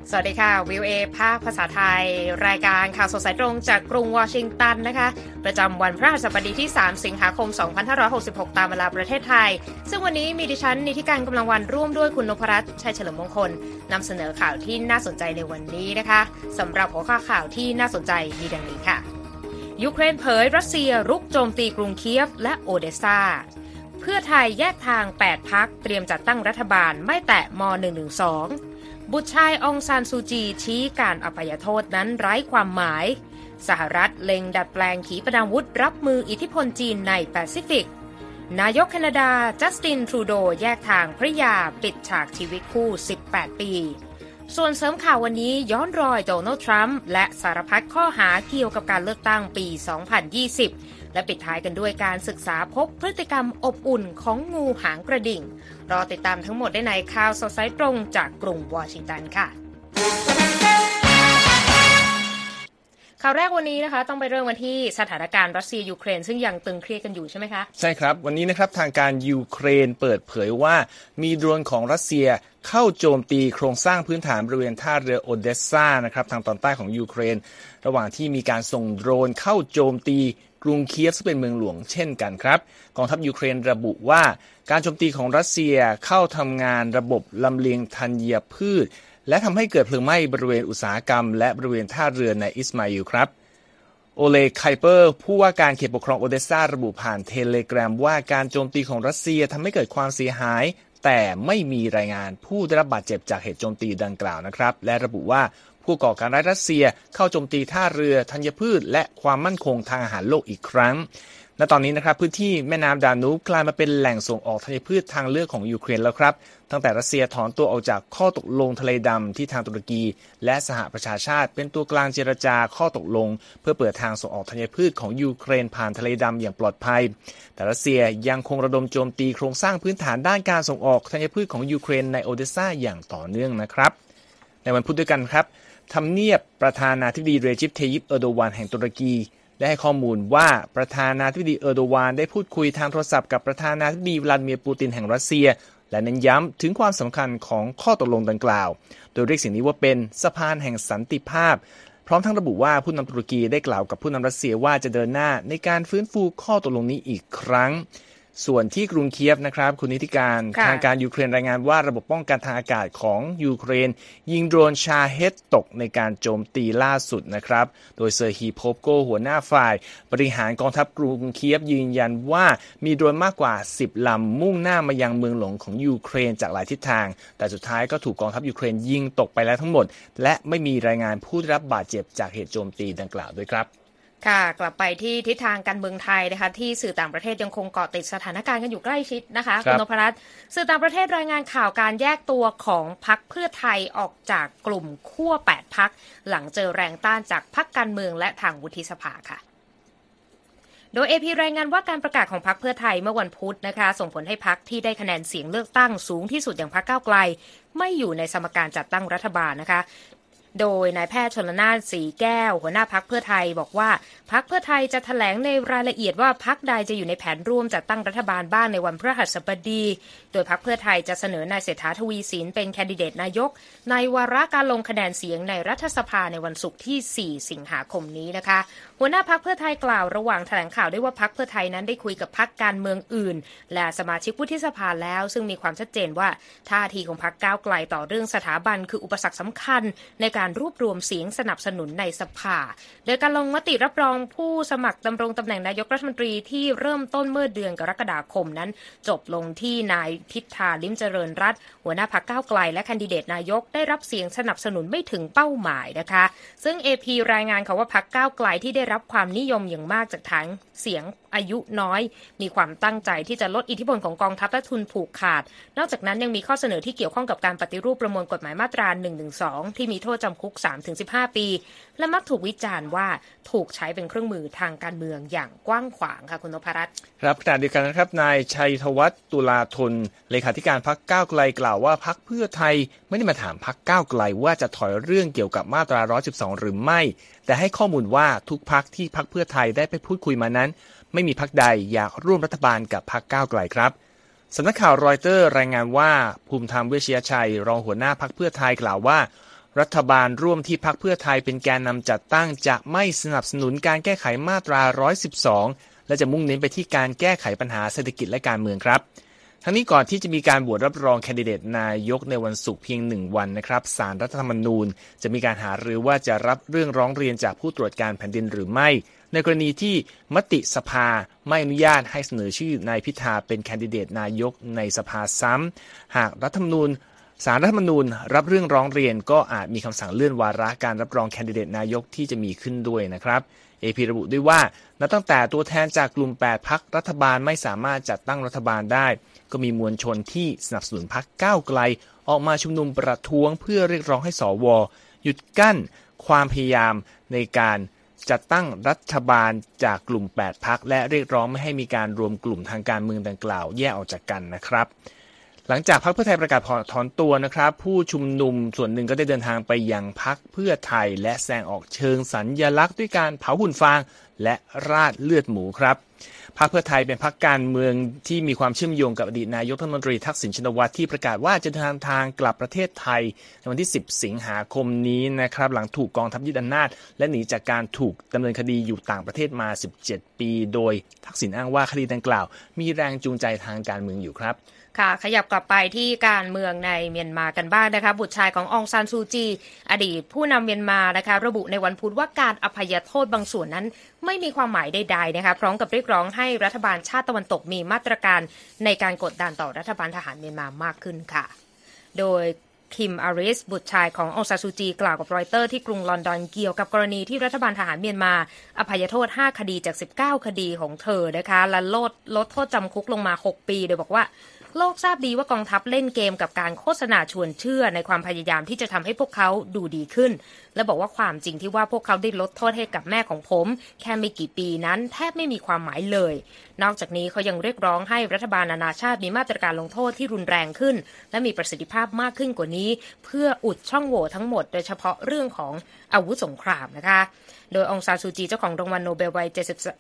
สวัสดีค่ะวิวเอภาคภาษาไทยรายการข่าวสดสายตรงจากกรุงวอชิงตันนะคะประจำวันพฤหัสบดีที่3สิงหาคม2566ตามเวลาประเทศไทยซึ่งวันนี้มีดิฉันนิติการกำลังวันร่วมด้วยคุณนพรัตน์ชัยเฉลิมมงคลนำเสนอข่าวที่น่าสนใจในวันนี้นะคะสำหรับหัวข้อข่าวที่น่าสนใจมีดังนี้ค่ะยูเครนเผยรัสเซียรุกโจมตีกรุงเคียฟและโอเดซาเพื่อไทยแยกทาง8พรรคเตรียมจัดตั้งรัฐบาลไม่แตะม.112บุตรชายองซานซูจีชี้การอภัยโทษนั้นไร้ความหมายสหรัฐเล็งดัดแปลงขีปนาวุธรับมืออิทธิพลจีนในแปซิฟิกนายกแคนาดาจัสตินทรูโดแยกทางภริยาปิดฉากชีวิตคู่18ปีส่วนเสริมข่าววันนี้ย้อนรอยโดนัลด์ทรัมป์และสารพัดข้อหาเกี่ยวกับการเลือกตั้งปี2020และปิดท้ายกันด้วยการศึกษาพบพฤติกรรมอบอุ่นของงูหางกระดิ่งรอติดตามทั้งหมดได้ในข่าวสดสายตรงจากกรุงวอชิงตันค่ะข่าวแรกวันนี้นะคะต้องไปเริ่มกันที่สถานการณ์รัสเซียยูเครนซึ่งยังตึงเครียดกันอยู่ใช่ไหมคะใช่ครับวันนี้นะครับทางการยูเครนเปิดเผยว่ามีโดรนของรัสเซียเข้าโจมตีโครงสร้างพื้นฐานบริเวณท่าเรือโอเดสซานะครับทางตอนใต้ของยูเครนระหว่างที่มีการส่งโดรนเข้าโจมตีกรุงเคียฟซึ่งเป็นเมืองหลวงเช่นกันครับกองทัพยูเครนระบุว่าการโจมตีของรัสเซียเข้าทำงานระบบลำเลียงธัญพืชและทำให้เกิดเพลิงไหม้บริเวณอุตสาหกรรมและบริเวณท่าเรือในอิสมาอิลครับโอเลไคเปอร์ผู้ว่าการเขตปกครองโอเดสซาระบุผ่านเทเลแกรมว่าการโจมตีของรัสเซียทำให้เกิดความเสียหายแต่ไม่มีรายงานผู้ได้รับบาดเจ็บจากเหตุโจมตีดังกล่าวนะครับและระบุว่าผู้ก่อการร้ายรัสเซียเข้าโจมตีท่าเรือธัญพืชและความมั่นคงทางอาหารโลกอีกครั้งณตอนนี้นะครับพื้นที่แม่น้ำดานูบกลายมาเป็นแหล่งส่งออกธัญพืชทางเลือกของยูเครนแล้วครับตั้งแต่รัสเซียถอนตัวออกจากข้อตกลงทะเลดำที่ทางตุรกีและสหประชาชาติเป็นตัวกลางเจรจาข้อตกลงเพื่อเปิดทางส่งออกธัญพืชของยูเครนผ่านทะเลดำอย่างปลอดภัยแต่รัสเซียยังคงระดมโจมตีโครงสร้างพื้นฐานด้านการส่งออกธัญพืชของยูเครนในโอเดสซาอย่างต่อเนื่องนะครับในวันพุธด้วยกันครับทำเนียบประธานาธิบดีเรจิป เทยิป เออร์โดวานแห่งตุรกีได้ให้ข้อมูลว่าประธานาธิบดีเออร์โดวานได้พูดคุยทางโทรศัพท์กับประธานาธิบดีวลาดิเมียร์ปูตินแห่งรัสเซียและเน้นย้ำถึงความสำคัญของข้อตกลงดังกล่าวโดยเรียกสิ่งนี้ว่าเป็นสะพานแห่งสันติภาพพร้อมทั้งระบุว่าผู้นำตุรกีได้กล่าวกับผู้นำรัสเซียว่าจะเดินหน้าในการฟื้นฟูข้อตกลงนี้อีกครั้งส่วนที่กรุงเคียฟนะครับคุณนิติการทางการยูเครนรายงานว่าระบบป้องกันทางอากาศของยูเครนยิงโดรนชาเฮดตกในการโจมตีล่าสุดนะครับโดยเซอร์ฮีโพฟโกหัวหน้าฝ่ายบริหารกองทัพกรุงเคียฟยืนยันว่ามีโดรนมากกว่า10ลำมุ่งหน้ามายังเมืองหลวงของยูเครนจากหลายทิศทางแต่สุดท้ายก็ถูกกองทัพยูเครนยิงตกไปแล้วทั้งหมดและไม่มีรายงานผู้ได้รับบาดเจ็บจากเหตุโจมตีดังกล่าวด้วยครับค่ะกลับไปที่ทิศทางการเมืองไทยนะคะที่สื่อต่างประเทศยังคงเกาะติดสถานการณ์กันอยู่ใกล้ชิดนะคะคุณนพรัตน์สื่อต่างประเทศรายงานข่าวการแยกตัวของพรรคเพื่อไทยออกจากกลุ่มขั้ว8พรรคหลังเจอแรงต้านจากพรรคการเมืองและทางวุฒิสภาค่ะโดย AP รายงานว่าการประกาศของพรรคเพื่อไทยเมื่อวันพุธนะคะส่งผลให้พรรคที่ได้คะแนนเสียงเลือกตั้งสูงที่สุดอย่างพรรคก้าวไกลไม่อยู่ในสมการจัดตั้งรัฐบาลนะคะโดยนายแพทย์ชลนานศรีแก้วหัวหน้าพรรคเพื่อไทยบอกว่าพรรคเพื่อไทยจะแถลงในรายละเอียดว่าพรรคใดจะอยู่ในแผนร่วมจัดตั้งรัฐบาลบ้างในวันพฤหัสบดีโดยพรรคเพื่อไทยจะเสนอนายเศรษฐาทวีสินเป็นแคนดิเดตนายกในวาระการลงคะแนนเสียงในรัฐสภาในวันศุกร์ที่4สิงหาคมนี้นะคะหัวหน้าพรรคเพื่อไทยกล่าวระหว่างแถลงข่าวด้วยว่าพรรคเพื่อไทยนั้นได้คุยกับพรรคการเมืองอื่นและสมาชิกวุฒิสภาแล้วซึ่งมีความชัดเจนว่าท่าทีของพรรคก้าวไกลต่อเรื่องสถาบันคืออุปสรรคสำคัญในการรวบรวมเสียงสนับสนุนในสภาโดยการลงมติรับรองผู้สมัครดำรงตำแหน่งนายกรัฐมนตรีที่เริ่มต้นเมื่อเดือนกรกฎาคมนั้นจบลงที่นายพิธาลิ้มเจริญรัตน์หัวหน้าพรรคก้าวไกลและแคนดิเดตนายกได้รับเสียงสนับสนุนไม่ถึงเป้าหมายนะคะซึ่ง AP รายงานค่ะว่าพรรคก้าวไกลที่ได้รับความนิยมอย่างมากจากฐานเสียงอายุน้อยมีความตั้งใจที่จะลดอิทธิพลของกองทัพและทุนผูกขาดนอกจากนั้นยังมีข้อเสนอที่เกี่ยวข้องกับการปฏิรูปประมวลกฎหมายมาตรา 112 ที่มีโทษจำคุก 3-15 ปีและมักถูกวิจารณ์ว่าถูกใช้เป็นเครื่องมือทางการเมืองอย่างกว้างขวางค่ะคุณนพรัตน์ครับขณะเดียวกันนะครับนายชัยธวัฒน์ตุลาธนเลขาธิการพรรคก้าวไกลกล่าวว่าพรรคเพื่อไทยไม่ได้มาถามพรรคก้าวไกลว่าจะถอยเรื่องเกี่ยวกับมาตรา 112 หรือไม่แต่ให้ข้อมูลว่าทุกพรรคที่พรรคเพื่อไทยได้ไปพูดคุยมานั้นไม่มีพรรคใดอยากร่วมรัฐบาลกับพรรคก้าวไกลครับสำนักข่าวรอยเตอร์รายงานว่าภูมิธรรมเวชยชัยรองหัวหน้าพรรคเพื่อไทยกล่าวว่ารัฐบาลร่วมที่พรรคเพื่อไทยเป็นแกนนำจัดตั้งจะไม่สนับสนุนการแก้ไขมาตรา 112 และจะมุ่งเน้นไปที่การแก้ไขปัญหาเศรษฐกิจและการเมืองครับทั้งนี้ก่อนที่จะมีการโหวตรับรองแคนดิเดตนายกในวันศุกร์เพียง1 วันนะครับศาลรัฐธรรมนูญจะมีการหารือว่าจะรับเรื่องร้องเรียนจากผู้ตรวจการแผ่นดินหรือไม่ในกรณีที่มติสภาไม่อนุญาตให้เสนอชื่อนายพิธาเป็นแคนดิเดตนายกในสภาซ้ำหากศาลรัฐธรรมนูญรับเรื่องร้องเรียนก็อาจมีคำสั่งเลื่อนวาระการรับรองแคนดิเดตนายกที่จะมีขึ้นด้วยนะครับ AP ระบุด้วยว่านับตั้งแต่ตัวแทนจากกลุ่ม8พรรครัฐบาลไม่สามารถจัดตั้งรัฐบาลได้ก็มีมวลชนที่สนับสนุนพรรคก้าวไกลออกมาชุมนุมประท้วงเพื่อเรียกร้องให้สวหยุดกั้นความพยายามในการจัดตั้งรัฐบาลจากกลุ่ม8พรรคและเรียกร้องไม่ให้มีการรวมกลุ่มทางการเมืองดังกล่าวแยกออกจากกันนะครับหลังจากพรรคเพื่อไทยประกาศถอนตัวนะครับผู้ชุมนุมส่วนหนึ่งก็ได้เดินทางไปยังพรรคเพื่อไทยและแสดงออกเชิงสัญลักษณ์ด้วยการเผาหุ่นฟางและราดเลือดหมูครับพรรคเพื่อไทยเป็นพรรคการเมืองที่มีความเชื่อมโยงกับอดีตนายกรัฐมนตรีทักษิณชินวัตรที่ประกาศว่าจะเดินทางกลับประเทศไทยในวันที่10 สิงหาคมนี้นะครับหลังถูกกองทัพยึดอำนาจและหนีจากการถูกดำเนินคดีอยู่ต่างประเทศมา17 ปีโดยทักษิณอ้างว่าคดีดังกล่าวมีแรงจูงใจทางการเมืองอยู่ครับค่ะขยับกลับไปที่การเมืองในเมียนมากันบ้างนะคะบุตรชายขององซานซูจีอดีตผู้นำเมียนมานะคะระบุในวันพุธว่าการอภัยโทษบางส่วนนั้นไม่มีความหมายใดๆนะคะพร้อมกับเรียกร้องให้รัฐบาลชาติตะวันตกมีมาตรการในการกดดันต่อรัฐบาลทหารเมียนมามากขึ้นค่ะโดยคิมอาริสบุตรชายขององซานซูจีกล่าวกับรอยเตอร์ที่กรุงลอนดอนเกี่ยวกับกรณีที่รัฐบาลทหารเมียนมาอภัยโทษ5คดีจาก19คดีของเธอนะคะและลดโทษจำคุกลงมา6 ปีโดยบอกว่าโลกทราบดีว่ากองทัพเล่นเกมกับการโฆษณาชวนเชื่อในความพยายามที่จะทำให้พวกเขาดูดีขึ้นและบอกว่าความจริงที่ว่าพวกเขาได้ลดโทษให้กับแม่ของผมแค่ไม่กี่ปีนั้นแทบไม่มีความหมายเลยนอกจากนี้เขายังเรียกร้องให้รัฐบาลนานาชาติมีมาตรการลงโทษที่รุนแรงขึ้นและมีประสิทธิภาพมากขึ้นกว่านี้เพื่ออุดช่องโหว่ทั้งหมดโดยเฉพาะเรื่องของอาวุธสงครามนะคะโดยองซานซูจีเจ้าของรางวัลโนเบลวัย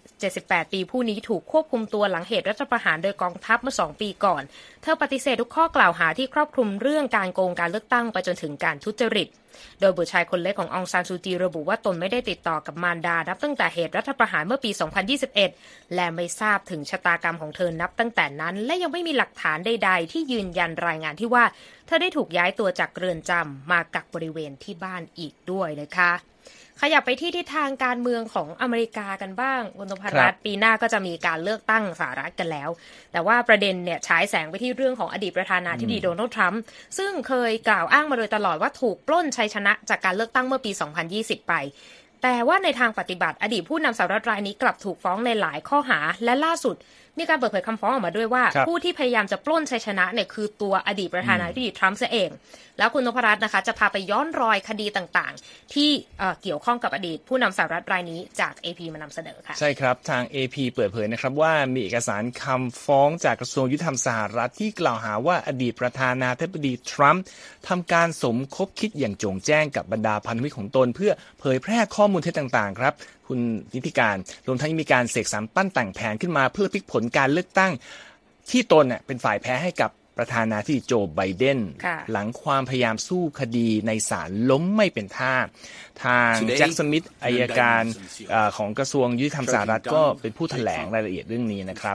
78 ปีผู้นี้ถูกควบคุมตัวหลังเหตุรัฐประหารโดยกองทัพเมื่อ2 ปีก่อนเธอปฏิเสธทุกข้อกล่าวหาที่ครอบคลุมเรื่องการโกงการเลือกตั้งไปจนถึงการทุจริตโดยบุตรชายคนเล็กขององซานซูจีระบุว่าตนไม่ได้ติดต่อกับมารดานับตั้งแต่เหตุรัฐประหารเมื่อปี 2021 และไม่ทราบถึงชะตากรรมของเธอนับตั้งแต่นั้นและยังไม่มีหลักฐานใดๆที่ยืนยันรายงานที่ว่าเธอได้ถูกย้ายตัวจากเรือนจำมากักบริเวณที่บ้านอีกด้วยนะคะขยับไปที่ทิศทางการเมืองของอเมริกากันบ้างคุณธนรัตน์ปีหน้าก็จะมีการเลือกตั้งสหรัฐกันแล้วแต่ว่าประเด็นเนี่ยฉายแสงไปที่เรื่องของอดีตประธานาธิบดีโดนัลด์ทรัมป์ซึ่งเคยกล่าวอ้างมาโดยตลอดว่าถูกปล้นชัยชนะจากการเลือกตั้งเมื่อปี 2020 ไปแต่ว่าในทางปฏิบัติอดีตผู้นำสหรัฐรายนี้กลับถูกฟ้องในหลายข้อหาและล่าสุดมีการเปิดเผยคำฟ้องออกมาด้วยว่าผู้ที่พยายามจะปล้นชัยชนะเนี่ยคือตัวอดีตประธานาธิบดีทรัมป์เองแล้วคุณนพรัตน์นะคะจะพาไปย้อนรอยคดีต่างๆที่เกี่ยวข้องกับอดีตผู้นำสหรัฐรายนี้จาก AP มานำเสนอค่ะใช่ครับทาง AP เปิดเผยนะครับว่ามีเอกสารคำฟ้องจากกระทรวงยุติธรรมสหรัฐที่กล่าวหาว่าอดีตประธานาธิบดีทรัมป์ทำการสมคบคิดอย่างโจ่งแจ้งกับบรรดาพันธมิตรของตนเพื่อเผยแพร่ข้อมูลเท็จต่างๆครับคุณนิติการรวมทั้งมีการเสกสรรปั้นแต่งแผนขึ้นมาเพื่อพลิกผลการเลือกตั้งที่ตนเป็นฝ่ายแพ้ให้กับประธานาธิบดีโจไบเดนหลังความพยายามสู้คดีในศาลล้มไม่เป็นท่าทางแจ็คสมิธอัยการของกระทรวงยุติธรรมสหรัฐก็เป็นผู้แถลงรายละเอียดเรื่องนี้นะครับ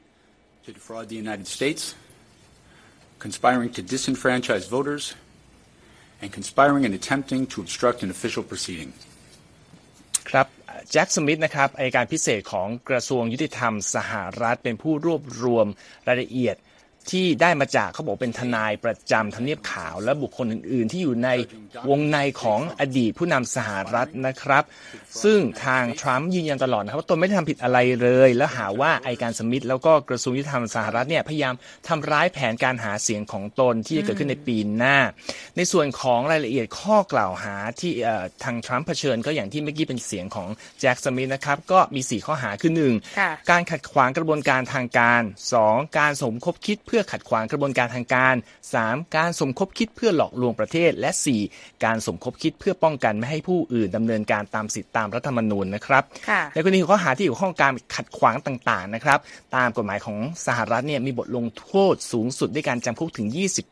conspiring to disenfranchise voters and conspiring and attempting to obstruct an official proceeding ครับแจ็คสมิธนะครับอัยการพิเศษของกระทรวงยุติธรรมสหรัฐเป็นผู้รวบรวมรายละเอียดที่ได้มาจากเขาบอกเป็นทนายประจำทำเนียบขาวและบุคคลอื่นๆที่อยู่ในวงในของอดีตผู้นำสหรัฐนะครับซึ่งทางทรัมป์ยืนยันตลอดนะครับว่าตนไม่ได้ทำผิดอะไรเลยแล้วหาว่าอัยการสมิธแล้วก็กระทรวงยุติธรรมสหรัฐเนี่ยพยายามทำร้ายแผนการหาเสียงของตนที่จะเกิดขึ้นในปีหน้าในส่วนของรายละเอียดข้อกล่าวหาที่ทางทรัมป์เผชิญก็อย่างที่เมื่อกี้เป็นเสียงของแจ็คสมิธนะครับก็มี4ข้อหาคือ 1. การขัดขวางกระบวนการทางการ 2. การสมคบคิดเพื่อขัดขวางกระบวนการทางการ 3. การสมคบคิดเพื่อหลอกลวงประเทศและ 4. การสมคบคิดเพื่อป้องกันไม่ให้ผู้อื่นดำเนินการตามสิทธิตามรัฐธรรมนูญนะครับในกรณีข้อหาที่เกี่ยวข้องการขัดขวางต่างๆนะครับตามกฎหมายของสหรัฐเนี่ยมีบทลงโทษสูงสุดด้วยการจำคุกถึง20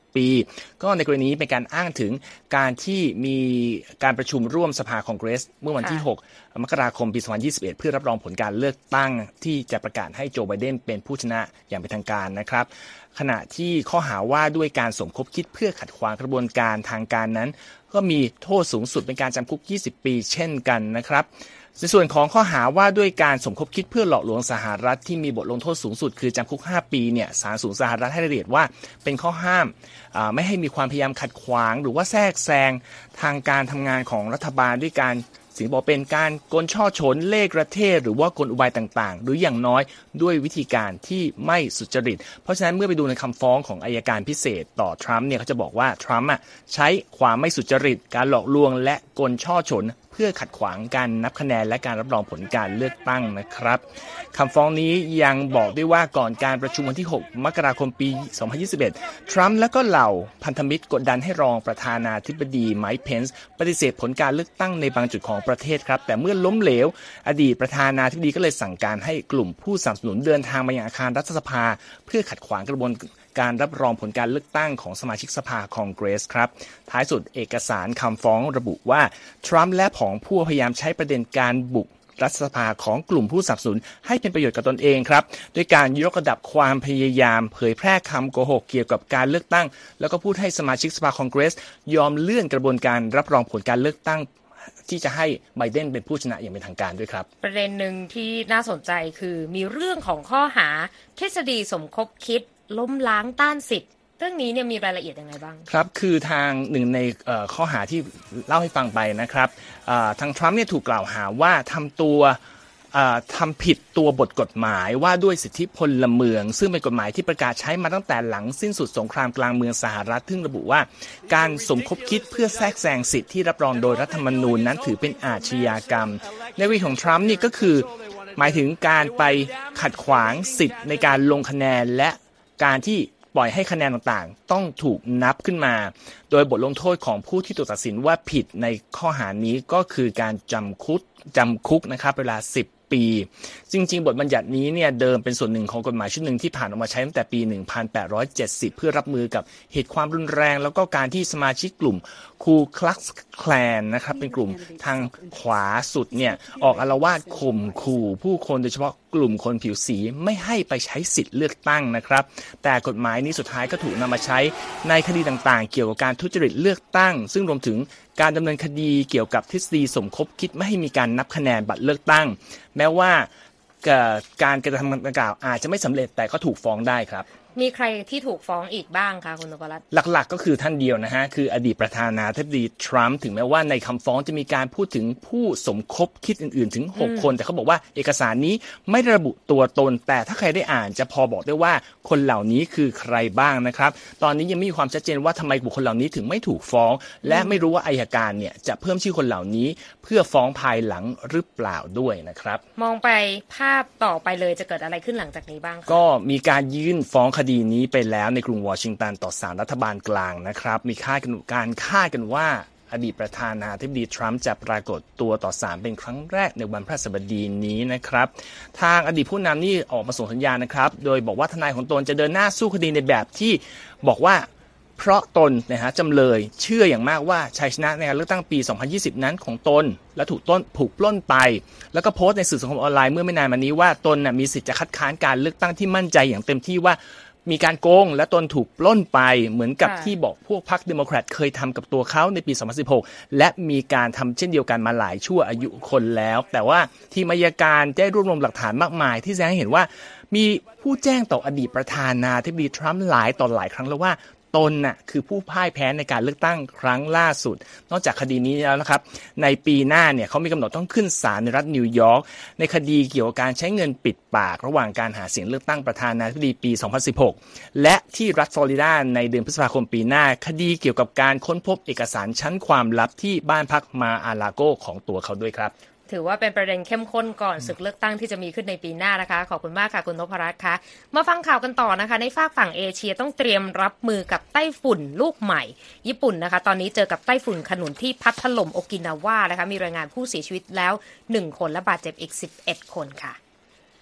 20 ปีก็ในกรณีนี้เป็นการอ้างถึงการที่มีการประชุมร่วมสภาคองเกรสเมื่อวันที่6 มกราคมปี 2021 เพื่อรับรองผลการเลือกตั้งที่จะประกาศให้โจไบเดนเป็นผู้ชนะอย่างเป็นทางการนะครับขณะที่ข้อหาว่าด้วยการสมคบคิดเพื่อขัดขวางกระบวนการทางการนั้นก็มีโทษสูงสุดเป็นการจำคุก20 ปีเช่นกันนะครับในส่วนของข้อหาว่าด้วยการสมคบคิดเพื่อหลอกลวงสหรัฐที่มีบทลงโทษสูงสุดคือจำคุก5 ปีเนี่ยศาลสูงสหรัฐให้รายละเอียดว่าเป็นข้อห้ามไม่ให้มีความพยายามขัดขวางหรือว่าแทรกแซงทางการทำงานของรัฐบาลด้วยการสิ่งบอกเป็นการกลช่อฉนเล่ห์ประเทศหรือว่ากลอุบายต่างๆหรืออย่างน้อยด้วยวิธีการที่ไม่สุจริตเพราะฉะนั้นเมื่อไปดูในคำฟ้องของอัยการพิเศษต่อทรัมป์เนี่ยเขาจะบอกว่าทรัมป์ใช้ความไม่สุจริตการหลอกลวงและกลช่อฉนเพื่อขัดขวางการนับคะแนนและการรับรองผลการเลือกตั้งนะครับคำฟ้องนี้ยังบอกด้วยว่าก่อนการประชุมวันที่ 6 มกราคมปี 2021 ทรัมป์และก็เหล่าพันธมิตรกดดันให้รองประธานาธิบดีไมค์เพนซ์ปฏิเสธผลการเลือกตั้งในบางจุดของประเทศครับแต่เมื่อล้มเหลวอดีตประธานาธิบดีก็เลยสั่งการให้กลุ่มผู้สนับสนุนเดินทางมายังอาคารรัฐสภาเพื่อขัดขวางกระบวนการรับรองผลการเลือกตั้งของสมาชิกสภาคองเกรสครับท้ายสุดเอกสารคำฟ้องระบุว่าทรัมป์และผองพวกพยายามใช้ประเด็นการบุกรัฐสภาของกลุ่มผู้สนับสนุนให้เป็นประโยชน์กับตนเองครับด้วยการยกระดับความพยายามเผยแพร่คำโกหกเกี่ยวกับการเลือกตั้งแล้วก็พูดให้สมาชิกสภาคองเกรสยอมเลื่อนกระบวนการรับรองผลการเลือกตั้งที่จะให้ไบเดนเป็นผู้ชนะอย่างเป็นทางการด้วยครับประเด็นหนึ่งที่น่าสนใจคือมีเรื่องของข้อหาทฤษฎีสมคบคิดล้มล้างต้านสิทธิ์เรื่องนี้เนี่ยมีรายละเอียดยังไงบ้างครับคือทางหนึ่งในข้อหาที่เล่าให้ฟังไปนะครับทางทรัมป์เนี่ยถูกกล่าวหาว่าทำผิดตัวบทกฎหมายว่าด้วยสิทธิพลเมืองซึ่งเป็นกฎหมายที่ประกาศใช้มาตั้งแต่หลังสิ้นสุดสงครามกลางเมืองสหรัฐซึ่งระบุว่าการสมคบคิดเพื่อแทรกแซงสิทธิที่รับรองโดยรัฐธรรมนูญนั้นถือเป็นอาชญากรรมในวิธีของทรัมป์นี่ก็คือหมายถึงการไปขัดขวางสิทธิ์ในการลงคะแนนและการที่ปล่อยให้คะแนนต่างๆต้องถูกนับขึ้นมาโดยบทลงโทษของผู้ที่ถูกตัดสินว่าผิดในข้อหานี้ก็คือการจำคุกนะครับเวลา10 ปีจริงๆบทบัญญัตินี้เนี่ยเดิมเป็นส่วนหนึ่งของกฎหมายชุดหนึ่งที่ผ่านออกมาใช้ตั้งแต่ปี 1870 เพื่อรับมือกับเหตุความรุนแรงแล้วก็การที่สมาชิกกลุ่มคูคลักซ์แคลนนะครับเป็นกลุ่มทางขวาสุดเนี่ยออกอาละวาดข่มขู่ผู้คนโดยเฉพาะกลุ่มคนผิวสีไม่ให้ไปใช้สิทธิ์เลือกตั้งนะครับแต่กฎหมายนี้สุดท้ายก็ถูกนำมาใช้ในคดีต่างๆเกี่ยวกับการทุจริตเลือกตั้งซึ่งรวมถึงการดำเนินคดีเกี่ยวกับทฤษฎีสมคบคิดไม่ให้มีการนับคะแนนบัตรเลือกตั้งแม้ว่าการกระทำดังกล่าวอาจจะไม่สำเร็จแต่ก็ถูกฟ้องได้ครับมีใครที่ถูกฟ้องอีกบ้างคะคุณนพรัตน์หลักๆก็คือท่านเดียวนะฮะคืออดีตประธานาธิบดีทรัมป์ถึงแม้ว่าในคำฟ้องจะมีการพูดถึงผู้สมคบคิดอื่นๆถึง6 คนแต่เขาบอกว่าเอกสารนี้ไม่ระบุตัวตนแต่ถ้าใครได้อ่านจะพอบอกได้ว่าคนเหล่านี้คือใครบ้างนะครับตอนนี้ยังไม่มีความชัดเจนว่าทำไมบุคคลเหล่านี้ถึงไม่ถูกฟ้องและไม่รู้ว่าอัยการเนี่ยจะเพิ่มชื่อคนเหล่านี้เพื่อฟ้องภายหลังหรือเปล่าด้วยนะครับมองไปภาพต่อไปเลยจะเกิดอะไรขึ้นหลังจากนี้บ้างก็มีการยื่นฟ้องคดีนี้ไปแล้วในกรุงวอชิงตันต่อศาลรัฐบาลกลางนะครับมีการคาดกันว่าอดีตประธานาธิบดีทรัมป์จะปรากฏตัวต่อศาลเป็นครั้งแรกในวันพฤหัสบดีนี้นะครับทางอดีตผู้นำนี่ออกมาส่งสัญญาณนะครับโดยบอกว่าทนายของตนจะเดินหน้าสู้คดีในแบบที่บอกว่าเพราะตนนะฮะจำเลยเชื่ออย่างมากว่าชัยชนะในการเลือกตั้งปี 2020 นั้นของตนและถูกปล้นไปแล้วก็โพสต์ในสื่อสังคมออนไลน์เมื่อไม่นานมานี้ว่าตนมีสิทธิ์จะคัดค้านการเลือกตั้งที่มั่นใจอย่างเต็มที่ว่ามีการโกงและตนถูกปล้นไปเหมือนกับที่บอกพวกพรรคเดโมแครตเคยทำกับตัวเขาในปี 2016 และมีการทำเช่นเดียวกันมาหลายชั่วอายุคนแล้วแต่ว่าทีมอัยการได้รวบรวมหลักฐานมากมายที่แสดงให้เห็นว่ามีผู้แจ้งต่ออดีตประธานาธิบดีทรัมป์หลายครั้งแล้วว่าตนน่ะคือผู้พ่ายแพ้ในการเลือกตั้งครั้งล่าสุดนอกจากคดีนี้แล้วนะครับในปีหน้าเนี่ยเขามีกำหนดต้องขึ้นศาลในรัฐนิวยอร์กในคดีเกี่ยวกับการใช้เงินปิดปากระหว่างการหาเสียงเลือกตั้งประธานาธิบดีปี 2016 และที่รัฐฟลอริดาในเดือนพฤษภาคมปีหน้าคดีเกี่ยวกับการค้นพบเอกสารชั้นความลับที่บ้านพักมาอาลาโกของตัวเขาด้วยครับถือว่าเป็นประเด็นเข้มข้นก่อนศึกเลือกตั้งที่จะมีขึ้นในปีหน้านะคะขอบคุณมากค่ะคุณนพรัตน์คะมาฟังข่าวกันต่อนะคะในฝากฝั่งเอเชียต้องเตรียมรับมือกับไต้ฝุ่นลูกใหม่ญี่ปุ่นนะคะตอนนี้เจอกับไต้ฝุ่นขนุนที่พัดถล่มโอกินาวานะคะมีรายงานผู้เสียชีวิตแล้ว1 คนและบาดเจ็บอีก11 คนค่ะ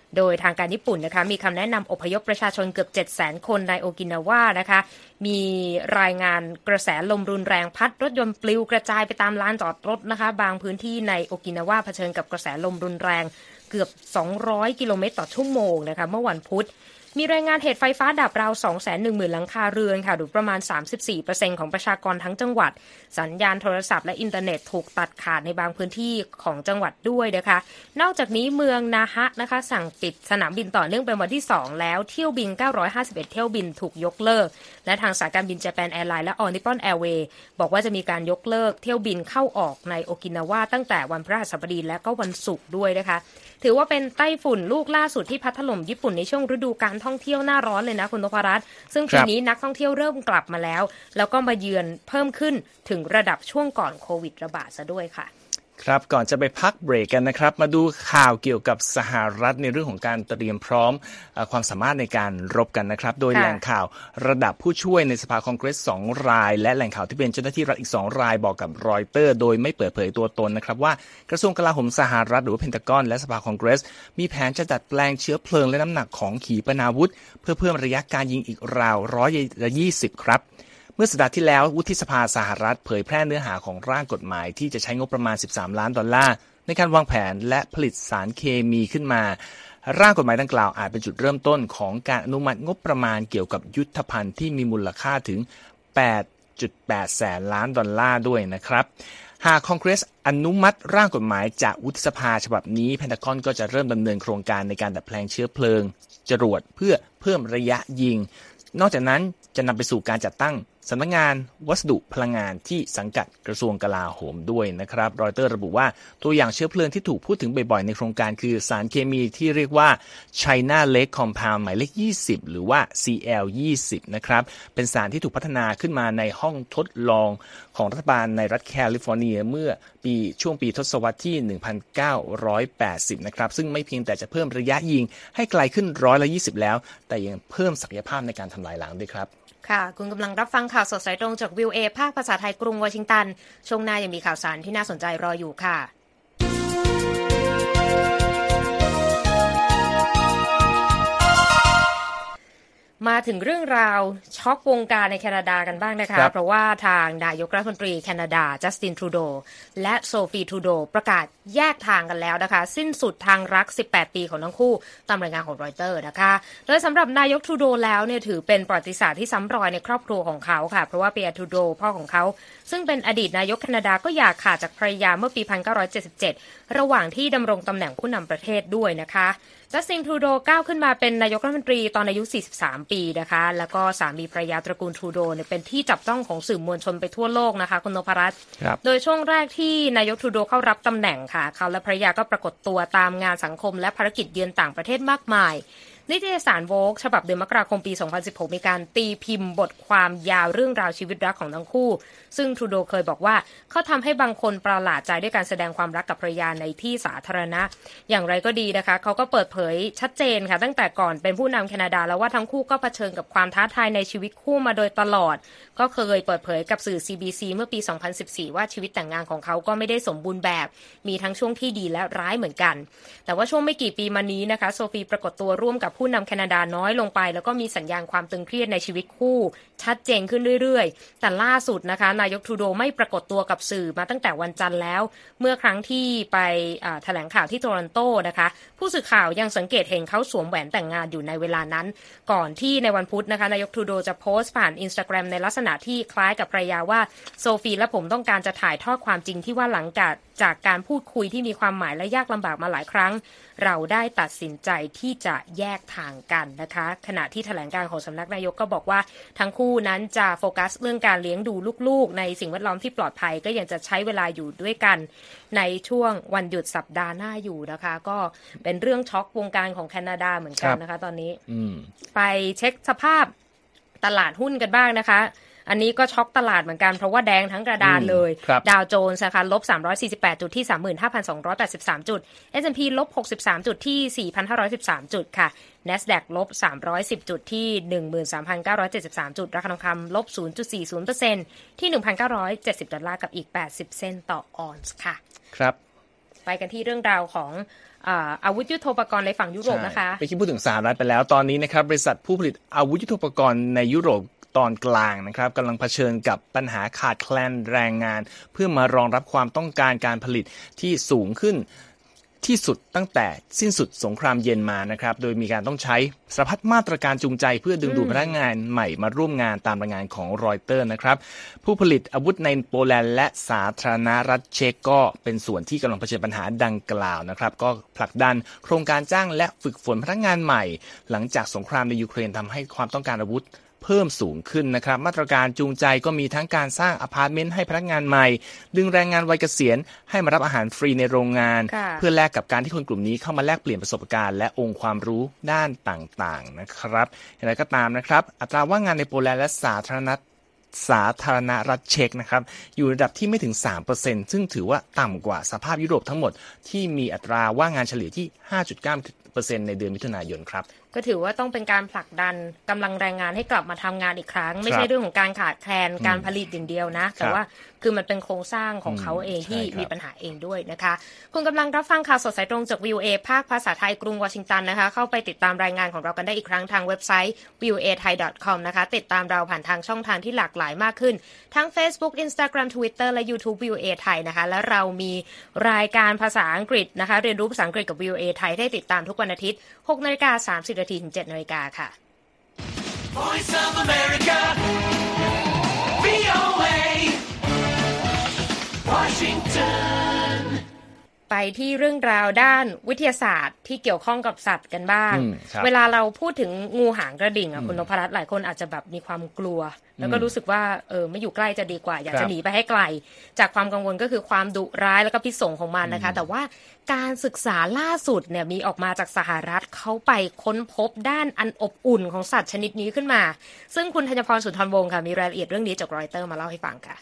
โดยทางการญี่ปุ่นนะคะมีคำแนะนำอพยพประชาชนเกือบ 700,000 คนในโอกินาวานะคะมีรายงานกระแสลมรุนแรงพัดรถยนต์ปลิวกระจายไปตามลานจอดรถนะคะบางพื้นที่ในโอกินาวาเผชิญกับกระแสลมรุนแรงเกือบ200 กิโลเมตรต่อชั่วโมงนะคะเมื่อวันพุธมีรายงานเหตุไฟฟ้าดับราว 210,000 หลังคาเรือนค่ะหรือประมาณ 34% ของประชากรทั้งจังหวัดสัญญาณโทรศัพท์และอินเทอร์เน็ตถูกตัดขาดในบางพื้นที่ของจังหวัดด้วยนะคะนอกจากนี้เมืองนาฮะนะคะสั่งปิดสนามบินต่อเนื่องเป็นวันที่2แล้วเที่ยวบิน951เที่ยวบินถูกยกเลิกและทางสายการบิน Japan Airlines และ All Nippon Airways บอกว่าจะมีการยกเลิกเที่ยวบินเข้าออกในโอกินาวาตั้งแต่วันพฤหัสบดีและก็วันศุกร์ด้วยนะคะถือว่าเป็นไต้ฝุ่นลูกล่าสุดที่พัดถล่มญี่ปุ่นในช่วงฤดูการท่องเที่ยวหน้าร้อนเลยนะคุณนพรัตน์ซึ่งปีนี้นักท่องเที่ยวเริ่มกลับมาแล้วก็มาเยือนเพิ่มขึ้นถึงระดับช่วงก่อนโควิดระบาดซะด้วยค่ะครับก่อนจะไปพักเบรกกันนะครับมาดูข่าวเกี่ยวกับสหรัฐในเรื่องของการเตรียมพร้อมความสามารถในการรบกันนะครับโดยแหล่งข่าวระดับผู้ช่วยในสภาคองเกรส2รายและแหล่งข่าวที่เป็นเจ้าหน้าที่รัฐอีก2รายบอกกับรอยเตอร์โดยไม่เปิดเผยตัวตนนะครับว่ากระทรวงกลาโหมสหรัฐหรือว่าเพนทากอนและสภาคองเกรสมีแผนจะดัดแปลงเชื้อเพลิงและน้ำหนักของขีปนาวุธเพื่อเพิ่มระยะการยิงอีกราว120ครับเมื่อสัปดาห์ที่แล้ววุฒิสภาสหรัฐเผยแพร่เนื้อหาของร่างกฎหมายที่จะใช้งบประมาณ$13 ล้านในการวางแผนและผลิตสารเคมีขึ้นมาร่างกฎหมายดังกล่าวอาจเป็นจุดเริ่มต้นของการอนุมัติงบประมาณเกี่ยวกับยุทธภัณฑ์ที่มีมูลค่าถึง$8.8 แสนล้านด้วยนะครับหากคองเกรสอนุมัติร่างกฎหมายจากวุฒิสภาฉบับนี้เพนทากอนก็จะเริ่มดำเนินโครงการในการดัดแปลงเชื้อเพลิงจรวดเพื่อเพิ่มระยะยิงนอกจากนั้นจะนำไปสู่การจัดตั้งสำนักงานวัสดุพลังงานที่สังกัดกระทรวงกลาโหมด้วยนะครับรอยเตอร์ระบุว่าตัวอย่างเชื้อเพลิงที่ถูกพูดถึงบ่อยๆในโครงการคือสารเคมีที่เรียกว่า China Lake Compound หมายเลข20หรือว่า CL20 นะครับเป็นสารที่ถูกพัฒนาขึ้นมาในห้องทดลองของรัฐบาลในรัฐแคลิฟอร์เนียเมื่อช่วงปีทศวรรษที่1980นะครับซึ่งไม่เพียงแต่จะเพิ่มระยะยิงให้ไกลขึ้น120แล้วแต่ยังเพิ่มศักยภาพในการทำลายล้างด้วยครับค่ะคุณกำลังรับฟังข่าวสดสายตรงจากวิวเอภาคภาษาไทยกรุงวอชิงตันช่วงหน้ายังมีข่าวสารที่น่าสนใจรออยู่ค่ะมาถึงเรื่องราวช็อกวงการในแคนาดากันบ้างนะคะเพราะว่าทางนายกรัฐมนตรีแคนาดาจัสตินทรูโดและโซฟีทรูโดประกาศแยกทางกันแล้วนะคะสิ้นสุดทางรัก18ปีของทั้งคู่ตามรายงานของรอยเตอร์นะคะโดยสำหรับนายกทรูโดแล้วเนี่ยถือเป็นประวัติศาสตร์ที่ซ้ำรอยในครอบครัวของเขาค่ะเพราะว่าเปียร์ทรูโดพ่อของเขาซึ่งเป็นอดีตนายกแคนาดาก็อยากขาดจากภรรยาเมื่อปี1977ระหว่างที่ดำรงตำแหน่งผู้นำประเทศด้วยนะคะจัสตินทรูโดก้าวขึ้นมาเป็นนายกรัฐมนตรีตอนอายุ43ปีนะคะแล้วก็สามีภรรยาตระกูลทรูโดเนี่ยเป็นที่จับจ้องของสื่อมวลชนไปทั่วโลกนะคะคุณนพรัตน์โดยช่วงแรกที่นายกทรูโดเข้ารับตำแหน่งค่ะเขาและภรรยาก็ปรากฏตัวตามงานสังคมและภารกิจเยือนต่างประเทศมากมายนิตยสารโวกฉบับเดือนมกราคมปี2016มีการตีพิมพ์บทความยาวเรื่องราวชีวิตรักของทั้งคู่ซึ่งทรูโดเคยบอกว่าเขาทำให้บางคนประหลาดใจด้วยการแสดงความรักกับภรรยาในที่สาธารณะอย่างไรก็ดีนะคะเขาก็เปิดเผยชัดเจนค่ะตั้งแต่ก่อนเป็นผู้นำแคนาดาแล้วว่าทั้งคู่ก็เผชิญกับความท้าทายในชีวิตคู่มาโดยตลอดก็เคยเปิดเผยกับสื่อ CBC เมื่อปี2014ว่าชีวิตแต่งงานของเขาก็ไม่ได้สมบูรณ์แบบมีทั้งช่วงที่ดีและร้ายเหมือนกันแต่ว่าช่วงไม่กี่ปีมานี้นะคะโซฟีปรากฏตัวร่วมกับผู้นำแคนาดาน้อยลงไปแล้วก็มีสัญญาณความตึงเครียดในชีวิตคู่ชัดเจนขึ้นเรื่อยๆแต่ล่าสุดนะคะนายกทรูโดไม่ปรากฏตัวกับสื่อมาตั้งแต่วันจันทร์แล้วเมื่อครั้งที่ไปแถลงข่าวที่โตรอนโตนะคะผู้สื่อข่าวยังสังเกตเห็นเขาสวมแหวนแต่งงานอยู่ในเวลานั้นก่อนที่ในวันพุธนะคะนายกทรูโดจะโพสต์ผ่าน Instagram ในลักษณะที่คล้ายกับภรรยาว่าโซฟีและผมต้องการจะถ่ายทอดความจริงที่ว่าหลังจากการพูดคุยที่มีความหมายและยากลำบากมาหลายครั้งเราได้ตัดสินใจที่จะแยกทางกันนะคะขณะที่แถลงการของสำนักนายกก็บอกว่าทั้งคู่นั้นจะโฟกัสเรื่องการเลี้ยงดูลูกๆในสิ่งแวดล้อมที่ปลอดภัยก็ยังจะใช้เวลาอยู่ด้วยกันในช่วงวันหยุดสัปดาห์หน้าอยู่นะคะก็เป็นเรื่องช็อกวงการของแคนาดาเหมือนกันนะคะตอนนี้ไปเช็คสภาพตลาดหุ้นกันบ้างนะคะอันนี้ก็ช็อกตลาดเหมือนกันเพราะว่าแดงทั้งกระดานเลยดาวโจนส์นะคะลบ348จุดที่ 35,283 จุด S&P ลบ63จุดที่ 4,513 จุดค่ะ NASDAQ ลบ310จุดที่ 13,973 จุดราคาทองคำลบ 0.40% ที่ $1,970 กับอีก80 เซนต์ต่อออนซ์ค่ะครับไปกันที่เรื่องราวของอาวุธยุทโธปกรณ์ในฝั่งยุโรปนะคะไปพูดถึงสหรัฐไปแล้วตอนนี้นะครับบริษัทผู้ผลิตอาวุธยุทโธปกรณ์ในยุโรปตอนกลางนะครับกำลังเผชิญกับปัญหาขาดแคลนแรงงานเพื่อมารองรับความต้องการการผลิตที่สูงขึ้นที่สุดตั้งแต่สิ้นสุดสงครามเย็นมานะครับโดยมีการต้องใช้สารพัดมาตรการจูงใจเพื่อดึงดูดพนักงานใหม่มาร่วมงานตามรายงานของรอยเตอร์นะครับผู้ผลิตอาวุธในโปแลนด์และสาธารณรัฐเช็กก็เป็นส่วนที่กำลังเผชิญปัญหาดังกล่าวนะครับก็ผลักดันโครงการจ้างและฝึกฝนพนักงานใหม่หลังจากสงครามในยูเครนทำให้ความต้องการอาวุธเพิ่มสูงขึ้นนะครับมาตรการจูงใจก็มีทั้งการสร้างอพาร์ตเมนต์ให้พนักงานใหม่ดึงแรงงานวัยเกษียณให้มารับอาหารฟรีในโรงงานเพื่อแลกกับการที่คนกลุ่มนี้เข้ามาแลกเปลี่ยนประสบการณ์และองค์ความรู้ด้านต่างๆนะครับอย่างไรก็ตามนะครับอัตราว่างงานในโปแลนด์และสาธารณรัฐเช็กนะครับอยู่ระดับที่ไม่ถึง 3% ซึ่งถือว่าต่ำกว่าสภาพยุโรปทั้งหมดที่มีอัตราว่างงานเฉลี่ยที่ 5.9% ในเดือนมิถุนายนครับก็ถือว่าต้องเป็นการผลักดันกำลังแรงงานให้กลับมาทำงานอีกครั้งไม่ใช่เรื่องของการขาดแคลนการผลิตอย่างเดียวนะแต่ว่าคือมันเป็นโครงสร้างของเขาเองที่มีปัญหาเองด้วยนะคะคุณกำลังรับฟังข่าวสดสายตรงจาก VOA ภาคภาษาไทยกรุงวอชิงตันนะคะเข้าไปติดตามรายงานของเรากันได้อีกครั้งทางเว็บไซต์ voathai.com นะคะติดตามเราผ่านทางช่องทางที่หลากหลายมากขึ้นทั้ง Facebook Instagram Twitter และ YouTube VOA ไทยนะคะและเรามีรายการภาษาอังกฤษนะคะเรียนรู้ภาษาอังกฤษกับ VOA ไทยได้ติดตามทุกวันอาทิตย์ 6:30 น. ถึง 7:00 น. ค่ะ Voice of America VOA Washington ไปที่เรื่องราวด้านวิทยาศาสตร์ที่เกี่ยวข้องกับสัตว์กันบ้างเวลาเราพูดถึงงูหางกระดิ่งคุณนพรัตน์หลายคนอาจจะแบบมีความกลัวแล้วก็รู้สึกว่าไม่อยู่ใกล้จะดีกว่าอยากจะหนีไปให้ไกลจากความกังวลก็คือความดุร้ายแล้วก็พิษสงของมันนะคะแต่ว่าการศึกษาล่าสุดเนี่ยมีออกมาจากสหรัฐเขาไปค้นพบด้านอันอบอุ่นของสัตว์ชนิดนี้ขึ้นมาซึ่งคุณธัญพรสุนทรวงศ์ค่ะมีรายละเอียดเรื่องนี้จากรอยเตอร์มาเล่าให้ฟังค่ะ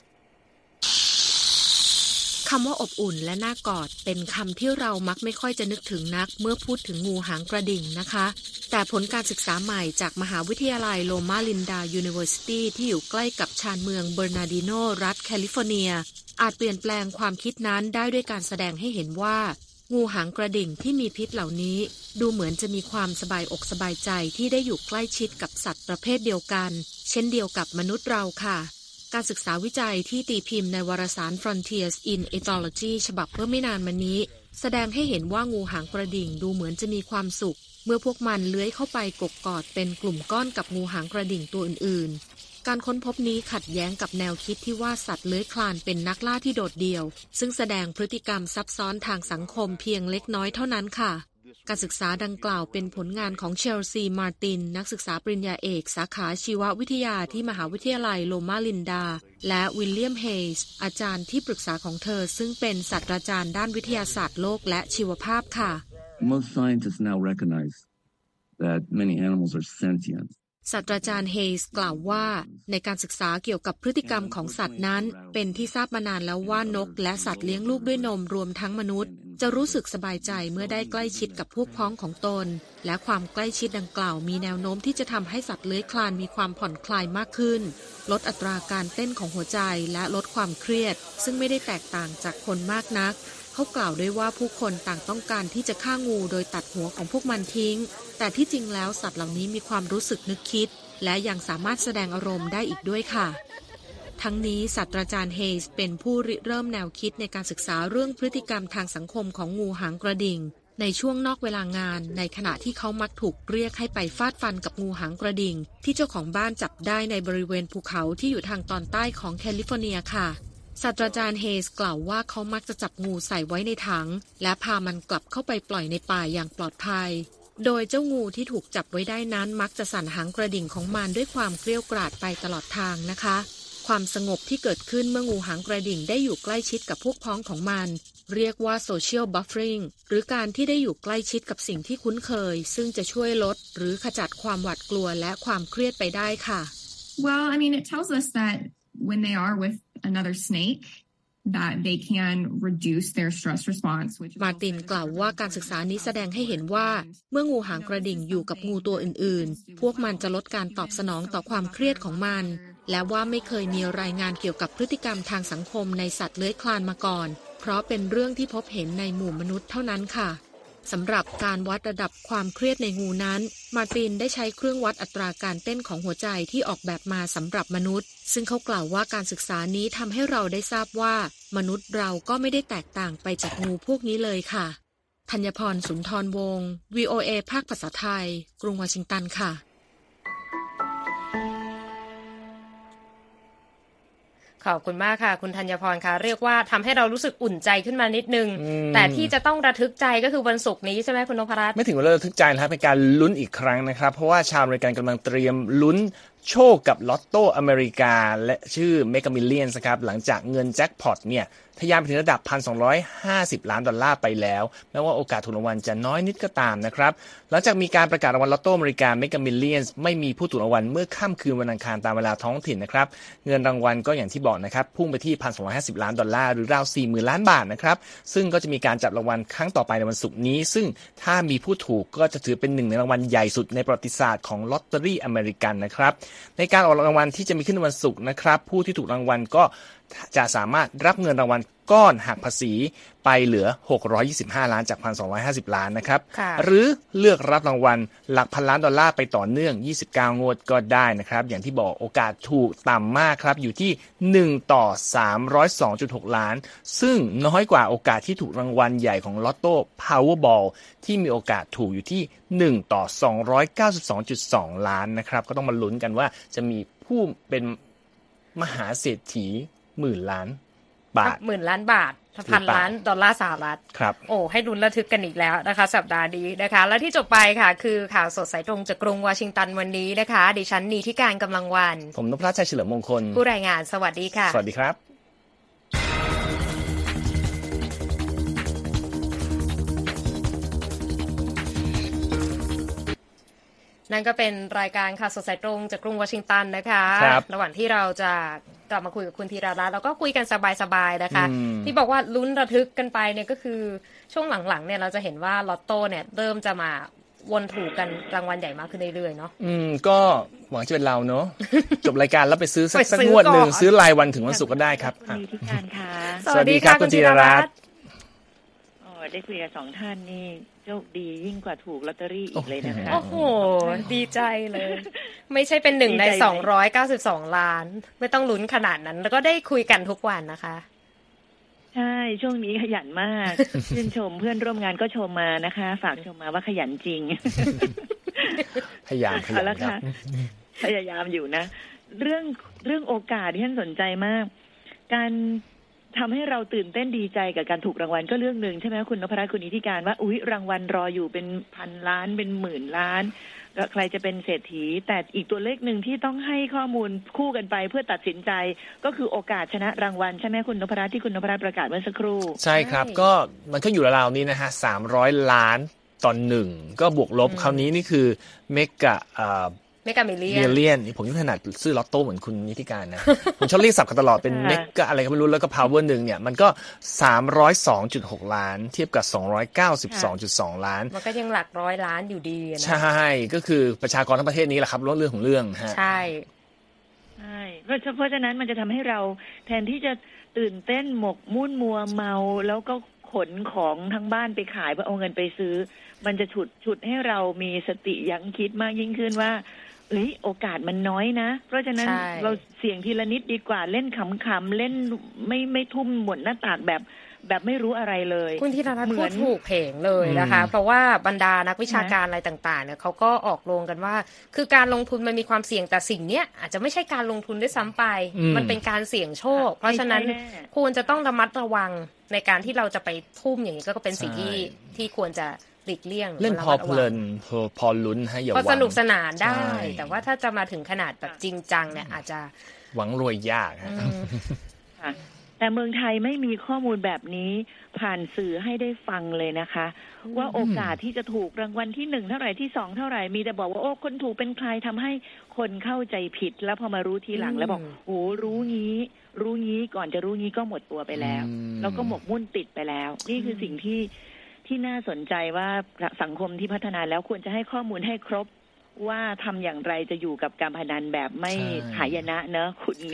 คำว่าอบอุ่นและน่ากอดเป็นคำที่เรามักไม่ค่อยจะนึกถึงนักเมื่อพูดถึงงูหางกระดิ่งนะคะแต่ผลการศึกษาใหม่จากมหาวิทยาลัยโลมาลินดายูนิเวอร์ซิตี้ที่อยู่ใกล้กับชานเมืองเบอร์นาร์ดิโนรัฐแคลิฟอร์เนียอาจเปลี่ยนแปลงความคิดนั้นได้ด้วยการแสดงให้เห็นว่างูหางกระดิ่งที่มีพิษเหล่านี้ดูเหมือนจะมีความสบายอกสบายใจที่ได้อยู่ใกล้ชิดกับสัตว์ประเภทเดียวกันเช่นเดียวกับมนุษย์เราค่ะการศึกษาวิจัยที่ตีพิมพ์ในวารสาร Frontiers in Ethology ฉบับเมื่อไม่นานมานี้แสดงให้เห็นว่างูหางกระดิ่งดูเหมือนจะมีความสุขเมื่อพวกมันเลื้อยเข้าไปกกอดเป็นกลุ่มก้อนกับงูหางกระดิ่งตัวอื่นๆการค้นพบนี้ขัดแย้งกับแนวคิดที่ว่าสัตว์เลื้อยคลานเป็นนักล่าที่โดดเดี่ยวซึ่งแสดงพฤติกรรมซับซ้อนทางสังคมเพียงเล็กน้อยเท่านั้นค่ะการศึกษาดังกล่าวเป็นผลงานของเชลซีมาร์ตินนักศึกษาปริญญาเอกสาขาชีววิทยาที่มหาวิทยาลัยโลมาลินดาและวิลเลียมเฮย์ส์อาจารย์ที่ปรึกษาของเธอซึ่งเป็นศาสตราจารย์ด้านวิทยาศาสตร์โลกและชีวภาพค่ะ Most scientists now recognize that many animals are sentient ศาสตราจารย์เฮย์ส์กล่าวว่าในการศึกษาเกี่ยวกับพฤติกรรมของสัตว์นั้นเป็นที่ทราบมานานแล้วว่านกและสัตว์เลี้ยงลูกด้วยนมรวมทั้งมนุษย์จะรู้สึกสบายใจเมื่อได้ใกล้ชิดกับพวกพ้องของตนและความใกล้ชิดดังกล่าวมีแนวโน้มที่จะทำให้สัตว์เลื้อยคลานมีความผ่อนคลายมากขึ้นลดอัตราการเต้นของหัวใจและลดความเครียดซึ่งไม่ได้แตกต่างจากคนมากนักเขากล่าวด้วยว่าผู้คนต่างต้องการที่จะฆ่างูโดยตัดหัวของพวกมันทิ้งแต่ที่จริงแล้วสัตว์เหล่านี้มีความรู้สึกนึกคิดและยังสามารถแสดงอารมณ์ได้อีกด้วยค่ะทั้งนี้ศาสตราจารย์เฮย์ส์เป็นผู้ริเริ่มแนวคิดในการศึกษาเรื่องพฤติกรรมทางสังคมของงูหางกระดิ่งในช่วงนอกเวลางานในขณะที่เขามักถูกเรียกให้ไปฟาดฟันกับงูหางกระดิ่งที่เจ้าของบ้านจับได้ในบริเวณภูเขาที่อยู่ทางตอนใต้ของแคลิฟอร์เนียค่ะศาสตราจารย์เฮย์ส์กล่าวว่าเขามักจะจับงูใส่ไว้ในถังและพามันกลับเข้าไปปล่อยในป่าอย่างปลอดภัยโดยเจ้างูที่ถูกจับไว้ได้นั้นมักจะสั่นหางกระดิ่งของมันด้วยความเกรี้ยวกราดไปตลอดทางนะคะความสงบที่เกิดขึ้นเมื่องูหางกระดิ่งได้อยู่ใกล้ชิดกับพวกพ้องของมันเรียกว่า social buffering หรือการที่ได้อยู่ใกล้ชิดกับสิ่งที่คุ้นเคยซึ่งจะช่วยลดหรือขจัดความหวาดกลัวและความเครียดไปได้ค่ะ Well, I mean, it tells us that when they are with another snake that they can reduce their stress response มาร์ตินกล่าวว่าการศึกษานี้แสดงให้เห็นว่าเมื่องูหางกระดิ่งอยู่กับงูตัวอื่นๆพวกมันจะลดการตอบสนองต่อความเครียดของมันและว่าไม่เคยมีรายงานเกี่ยวกับพฤติกรรมทางสังคมในสัตว์เลื้อยคลานมาก่อนเพราะเป็นเรื่องที่พบเห็นในหมู่มนุษย์เท่านั้นค่ะสำหรับการวัดระดับความเครียดในงูนั้นมาร์ตินได้ใช้เครื่องวัดอัตราการเต้นของหัวใจที่ออกแบบมาสำหรับมนุษย์ซึ่งเขากล่าวว่าการศึกษานี้ทำให้เราได้ทราบว่ามนุษย์เราก็ไม่ได้แตกต่างไปจากงูพวกนี้เลยค่ะธัญพร สุนทรวงศ์ VOA ภาคภาษาไทยกรุงวอชิงตันค่ะขอบคุณมากค่ะคุณธัญพรค่ะเรียกว่าทำให้เรารู้สึกอุ่นใจขึ้นมานิดนึงแต่ที่จะต้องระทึกใจก็คือวันศุกร์นี้ใช่ไหมคุณนพรัตน์ไม่ถึงว่าระทึกใจนะครับเป็นการลุ้นอีกครั้งนะครับเพราะว่าชาวอเมริกันกำลังเตรียมลุ้นโชคกับลอตโต้อเมริกาและชื่อเมกะมิลเลียนส์ครับหลังจากเงินแจ็คพอตเนี่ยทะยานไปถึงระดับ 1,250 ล้านดอลลาร์ไปแล้วแม้ว่าโอกาสถูกรางวัลจะน้อยนิดก็ตามนะครับหลังจากมีการประกาศรางวัลลอตโต้อเมริกาเมกะมิลเลียนส์ไม่มีผู้ถูกรางวัลเมื่อค่ำคืนวันอังคารตามเวลาท้องถิ่นนะครับเงินรางวัลก็อย่างที่บอกนะครับพุ่งไปที่ 1,250 ล้านดอลลาร์หรือราว 40,000 ล้านบาทนะครับซึ่งก็จะมีการจับรางวัลครั้งต่อไปในวันศุกร์นี้ซึ่งถ้ามีผู้ถูกก็จะถือเป็นหนึ่งในรางวัลใหญ่สุดในประวัติศาสตร์ของลอตเตอรี่อเมริกันนะครับในการออกรางวัลที่จะมีขึ้นในวันศุกร์นะครับผู้ที่ถูกรางวัลก็จะสามารถรับเงินรางวัลก้อนหักภาษีไปเหลือ625ล้านจาก 1,250 ล้านนะครับหรือเลือกรับรางวัลหลักพันล้านดอลลาร์ไปต่อเนื่อง29งวดก็ได้นะครับอย่างที่บอกโอกาสถูกต่ำมากครับอยู่ที่1ต่อ 302.6 ล้านซึ่งน้อยกว่าโอกาสที่ถูกรางวัลใหญ่ของลอตโต้ Powerball ที่มีโอกาสถูกอยู่ที่1ต่อ 292.2 ล้านนะครับก็ต้องมาลุ้นกันว่าจะมีผู้เป็นมหาเศรษฐีหมื่นล้านบาท 10,000 ล้านบาทพันล้านดอลลาร์สหรัฐครับโอ้ให้ลุ้นระทึกกันอีกแล้วนะคะสัปดาห์นี้นะคะและที่จบไปค่ะคือข่าวสดสายตรงจากกรุงวอชิงตันวันนี้นะคะดิฉันนีธิการกำลังวันผมนพรัตน์ชัยเฉลิมมงคลผู้รายงานสวัสดีค่ะสวัสดีครับนั่นก็เป็นรายการข่าวสดสายตรงจากกรุงวอชิงตันนะคะระหว่างที่เราจะกลับมาคุยกับคุณธีรารัตน์แล้วก็คุยกันสบายๆนะคะที่บอกว่าลุ้นระทึกกันไปเนี่ยก็คือช่วงหลังๆเนี่ยเราจะเห็นว่าลอตโต้เนี่ยเริ่มจะมาวนถูกกันรางวัลใหญ่มากขึ้นเรื่อยๆเนาะก็หวังจะเป็นเราเนาะ จบรายการแล้วไปซื้อสักงวดนึงซื้อรายวันถึงวันศุกร์ก็ได้ครับมีที่การค่ะสวัสดีครับคุณธีรารัตน์ได้คุยกับ2ท่านนี่โชคดียิ่งกว่าถูกลอตเตอรี่อีกเลยนะคะโอ้โหดีใจเลยไม่ใช่เป็น1ใน292ล้านไม่ต้องลุ้นขนาดนั้นแล้วก็ได้คุยกันทุกวันนะคะใช่ช่วงนี้ขยันมากชื่นชมเพื่อนร่วมงานก็ชมมานะคะฝากชมมาว่าขยันจริงพยายามแล้วค่ะพยายามอยู่นะเรื่องโอกาสที่ท่านสนใจมากการทำให้เราตื่นเต้นดีใจกับการถูกรางวัลก็เรื่องนึงใช่ไหมคุณนพรัตน์คุณนิติการว่าอุ๊ยรางวัลรออยู่เป็นพันล้านเป็นหมื่นล้านใครจะเป็นเศรษฐีแต่อีกตัวเลขนึงที่ต้องให้ข้อมูลคู่กันไปเพื่อตัดสินใจก็คือโอกาสชนะรางวัลใช่ไหมคุณนพรัตน์ที่คุณนพรัตน์ประกาศเมื่อสักครู่ใช่ครับก็มันก็อยู่ราวๆนี้นะฮะ300ล้านต่อ1ก็บวกลบคราวนี้นี่คือเมกะมิลเลียนผมยังถนัดซื้อลอตโต้เหมือนคุณนิติการนะ ผมชอบเรียกศัพท์กันตลอดเป็นเมกะอะไรก็ไม่รู้แล้วก็พาวเวอร์นึงเนี่ยมันก็ 302.6 ล้านเทียบกับ 292.2 ล้านมันก็ยังหลักร้อยล้านอยู่ดีนะใช่ก็คือประชากรทั้งประเทศนี้แหละครับเรื่องของเรื่องฮะใช่เพราะฉะนั้นมันจะทำให้เราแทนที่จะตื่นเต้นหมกมุ่นมัวเมาแล้วก็ขนของทั้งบ้านไปขายเพื่อเอาเงินไปซื้อมันจะฉุดให้เรามีสติยั้งคิดมากยิ่งขึ้นว่าโอกาสมันน้อยนะเพราะฉะนั้นเราเสี่ยงทีละนิดดีกว่าเล่นขำๆเล่นไม่ทุ่มหมดหน้าตากแบบไม่รู้อะไรเลยคุณธีรรัตน์พูดถูกเพลงเลยนะคะเพราะว่าบรรดานักวิชาการอะไรต่างๆเนี่ยเขาก็ออกโรงกันว่าคือการลงทุนมันมีความเสี่ยงแต่สิ่งเนี้ยอาจจะไม่ใช่การลงทุนด้วยซ้ำไปมันเป็นการเสี่ยงโชคเพราะฉะนั้นควรจะต้องระมัดระวังในการที่เราจะไปทุ่มอย่างนี้ก็เป็นสิ่งที่ควรจะหลีกเลี่ยงเล่นพอเพลินพอลุ้นให้อย่าหวังพอสนุกสนานได้แต่ว่าถ้าจะมาถึงขนาดแบบจริงจังเนี่ยอาจจะหวังรวยยากแต่เมืองไทยไม่มีข้อมูลแบบนี้ผ่านสื่อให้ได้ฟังเลยนะคะว่าโอกาสที่จะถูกรางวัลที่1เท่าไหร่ที่2เท่าไหร่มีแต่บอกว่าโอ้คนถูกเป็นใครทำให้คนเข้าใจผิดแล้วพอมารู้ทีหลังแล้วบอกโอ้รู้งี้ก่อนจะรู้งี้ก็หมดตัวไปแล้วแล้วก็หมกมุ่นติดไปแล้วนี่คือสิ่งที่น่าสนใจว่าสังคมที่พัฒนาแล้วควรจะให้ข้อมูลให้ครบว่าทำอย่างไรจะอยู่กับการพนันแบบไม่หายนะเนอะคุณ